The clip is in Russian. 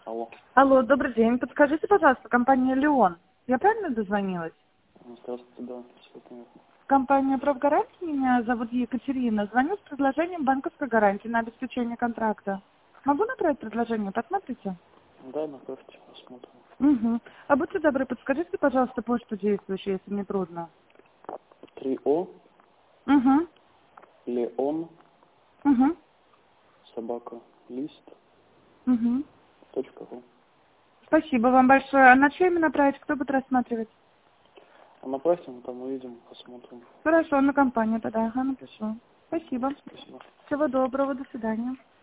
Алло. Алло, добрый день. Подскажите, пожалуйста, компания «Леон». Я правильно дозвонилась? Здравствуйте, да, все понятно. Компания «Профгарантия». Меня зовут Екатерина. Звоню с предложением банковской гарантии на обеспечение контракта. Могу направить предложение? Посмотрите. Да, направьте, посмотрим. Угу. А будьте добры, подскажите, пожалуйста, почту действующую, если не трудно. 3О, Угу. Леон, Угу. собака, лист, Угу. .ру. Спасибо вам большое. А на чье имя направить? Кто будет рассматривать? А направьте, мы там увидим, посмотрим. Хорошо, на компанию тогда. Ага, напишу. Спасибо. Спасибо. Всего доброго. До свидания.